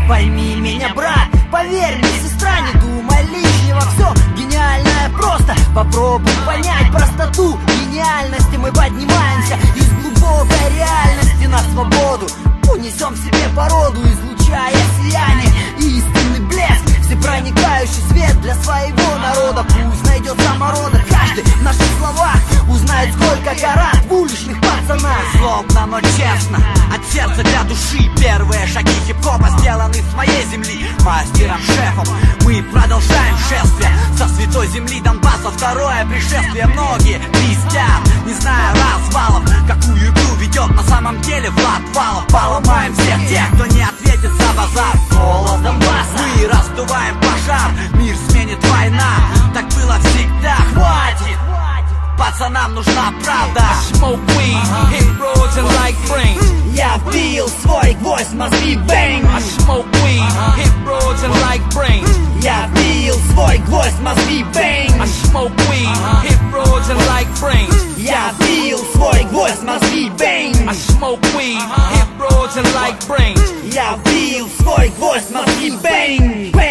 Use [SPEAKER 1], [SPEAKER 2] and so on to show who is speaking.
[SPEAKER 1] Пойми меня, брат, поверь мне, сестра, не думай лишнего. Все гениальное просто, попробуй понять простоту гениальности. Мы поднимаемся из глубокой реальности на свободу, унесем в себе породу, излучая сияние и истинный блеск, всепроникающий свет для своего народа. Пусть найдет самородок каждый в наших словах, узнает, сколько карат в уличных пацанах. Злобно, но честно, от сердца для души, первые шаги хип-хопа сделаны с моей земли. Мастером-шефом мы продолжаем шествие со святой земли Донбасса. Второе пришествие. Многие крестьян, не зная развалов, какую игру ведет на самом деле Влад Валов. Поломаем всех тех, кто не ответит за базар. Голос Донбасса, мы раздуваем пожар, мир сменит война, так было всегда. Хватит, пацанам нужна правда.
[SPEAKER 2] Smoke weed, hit roads and like brains.
[SPEAKER 1] Я вбил свой гвоздь, мозги бэнг.
[SPEAKER 2] I smoke weed, hit roads and like brains.
[SPEAKER 1] Я вбил свой гвоздь, мозги бэнг.
[SPEAKER 2] I smoke weed, hit roads and like brains.
[SPEAKER 1] Я вбил свой гвоздь, мозги бэнг.
[SPEAKER 2] I smoke weed, hit roads and like brains.
[SPEAKER 1] Я вбил свой гвоздь, мозги бэнг.